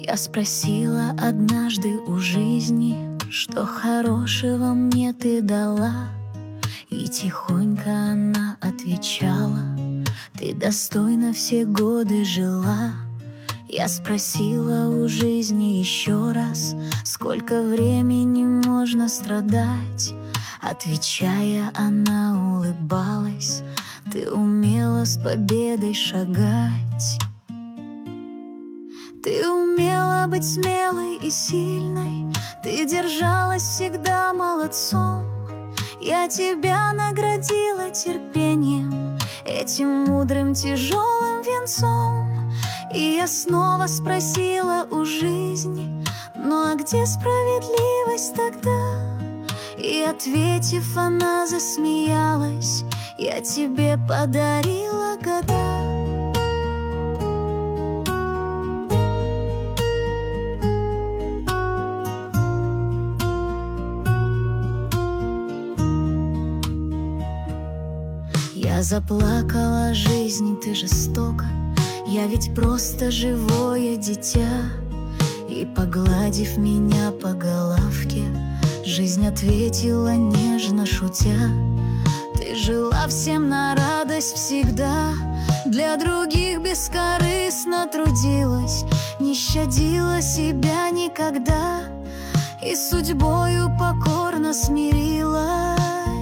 Я спросила однажды у жизни, что хорошего мне ты дала. И тихонько она отвечала: ты достойно все годы жила. Я спросила у жизни еще раз, сколько времени можно страдать. Отвечая, она улыбалась: ты умела с победой шагать. Ты умела быть смелой и сильной, ты держалась всегда молодцом. Я тебя наградила терпением, этим мудрым тяжелым венцом. И я снова спросила у жизни: ну а где справедливость тогда? И ответив, она засмеялась: я тебе подарила года. Я заплакала: жизнь, ты жестока, я ведь просто живое дитя. И, погладив меня по головке, жизнь ответила нежно, шутя: ты жила всем на радость всегда, для других бескорыстно трудилась, не щадила себя никогда и судьбою покорно смирилась.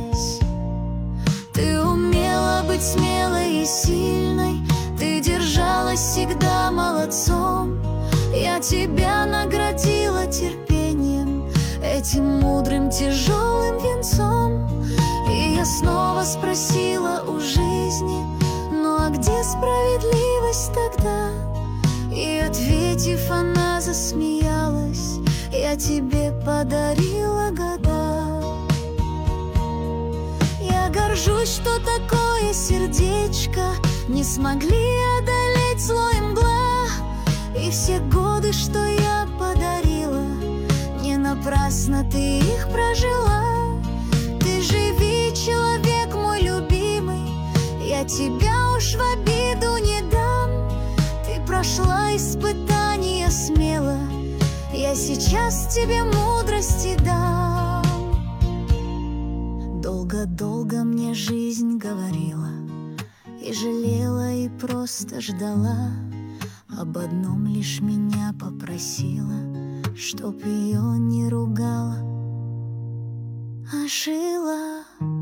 Ты умела быть смелой и сильной, ты держалась всегда молодцом. Я тебя наградила терпением, этим мудрым тяжелым венцом. И я снова спросила у жизни: ну а где справедливость тогда? И ответив, она засмеялась: я тебе подарила года. Я горжусь, что такое сердечко не смогли одолеть зло и мгла. И все годы, что я подарила, не напрасно ты их прожила. Ты живи, человек мой любимый, я тебя уж в обиду не дам. Ты прошла испытания смело, я сейчас тебе мудрости дам. Долго-долго мне жизнь говорила, и жалела, и просто ждала. Об одном лишь меня попросила, чтоб ее не ругала, а жила.